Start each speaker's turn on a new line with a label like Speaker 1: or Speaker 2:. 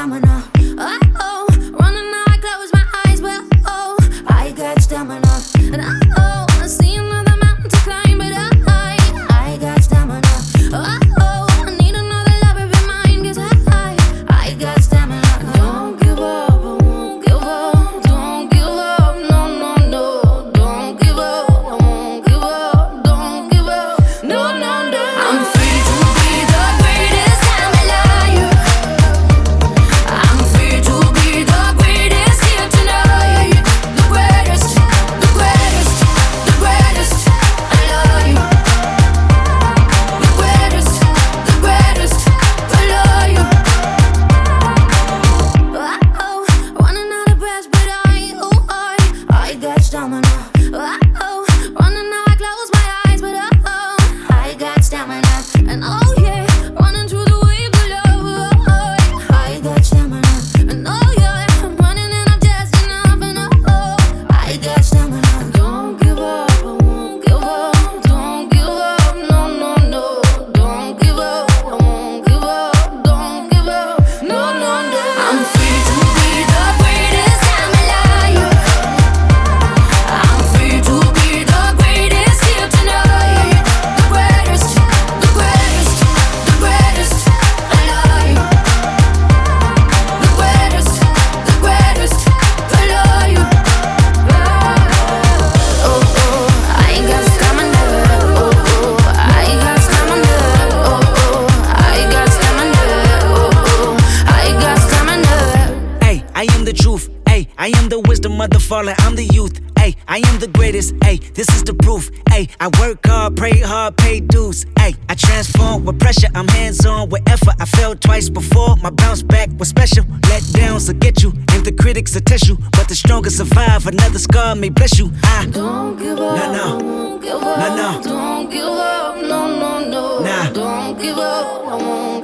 Speaker 1: stamina. Oh, running now I close my eyes, but oh, I got stamina. And oh, I see another mountain to climb, but I got stamina. Oh, I need another lover be mine, 'cause I got stamina. Don't give up, I won't give up. Don't give up, no, no, no. Don't give up, I won't give up. Don't give up, no, no, no. I'm free to be the greatest I'm alive. I'm free to be the greatest here tonight. The greatest, the greatest, the greatest alive. The greatest, the greatest alive. Oh, running out of breath, but I got stamina. Oh, running now I close my eyes, but I got stamina. And oh yeah, running through the waves below. I got stamina. And oh yeah, I'm running and I'm just enough. And oh, I got stamina. Don't give up, I won't give up. Don't give up, no, no, no. Don't give up, I won't give up. Don't give up, no, no, no. I'm free to be the greatest I'm alive. I'm free to be the greatest here tonight. The greatest, the greatest, the greatest alive. The greatest, the greatest alive. Oh, oh, I got stamina. Oh, oh, I got stamina. Oh, oh, I got stamina. Oh, oh, I got stamina.
Speaker 2: Ay, I am the truth. Ay, I am the wisdom of the fallen. I'm the youth. Ay, I am the greatest. Ay, this is the proof. Ay, I work hard, pray hard, pay dues. Ay, I transform with pressure. I'm hands on with effort. I failed twice before. My bounce back was special. Let downs will get you, and the critics will test you. But the strongest survive. Another scar may bless you.
Speaker 1: Don't give up,
Speaker 2: No, no.
Speaker 1: I won't give up.
Speaker 2: No, no.
Speaker 1: Don't give up, no, no, no.
Speaker 2: Nah.
Speaker 1: Don't give up, I won't